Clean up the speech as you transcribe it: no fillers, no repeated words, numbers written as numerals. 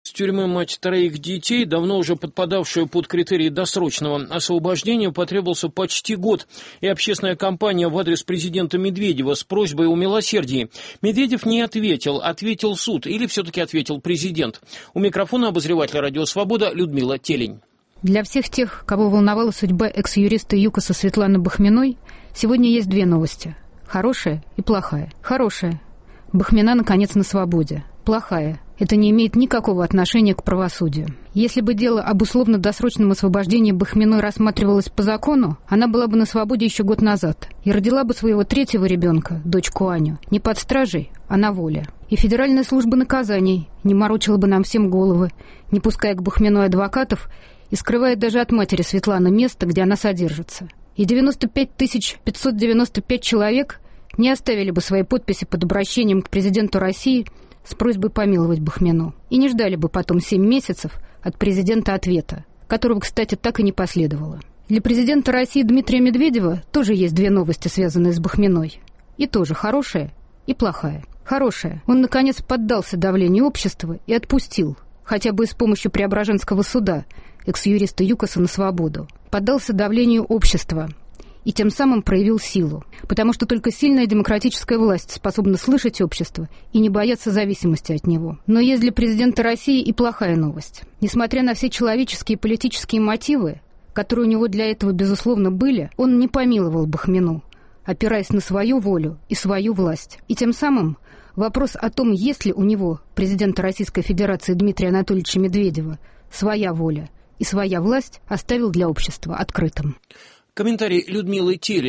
С тюрьмы мать троих детей, давно уже подпадавшую под критерии досрочного освобождения, потребовался почти год, и общественная кампания в адрес президента Медведева с просьбой о милосердии. Медведев не ответил, ответил суд, или все-таки ответил президент. У микрофона обозревателя «Радио Свобода» Людмила Телень. Для всех тех, кого волновала судьба экс-юриста ЮКОСа Светланы Бахминой, сегодня есть две новости. Хорошая и плохая. Хорошая. Бахмина, наконец, на свободе. Плохая. Это не имеет никакого отношения к правосудию. Если бы дело об условно-досрочном освобождении Бахминой рассматривалось по закону, она была бы на свободе еще год назад и родила бы своего третьего ребенка, дочку Аню, не под стражей, а на воле. И Федеральная служба наказаний не морочила бы нам всем головы, не пуская к Бахминой адвокатов и скрывает даже от матери Светланы место, где она содержится. И 95 595 человек не оставили бы свои подписи под обращением к президенту России с просьбой помиловать Бахмину. И не ждали бы потом 7 месяцев от президента ответа, которого, кстати, так и не последовало. Для президента России Дмитрия Медведева тоже есть две новости, связанные с Бахминой. И тоже хорошая и плохая. Хорошая. Он, наконец, поддался давлению общества и отпустил, хотя бы и с помощью Преображенского суда, экс-юриста ЮКОСа на свободу. Поддался давлению общества и тем самым проявил силу, потому что только сильная демократическая власть способна слышать общество и не бояться зависимости от него. Но есть для президента России и плохая новость. Несмотря на все человеческие и политические мотивы, которые у него для этого, безусловно, были, он не помиловал Бахмину, опираясь на свою волю и свою власть. И тем самым вопрос о том, есть ли у него, президента Российской Федерации Дмитрия Анатольевича Медведева, своя воля и своя власть, оставил для общества открытым. Комментарий Людмилы Телень.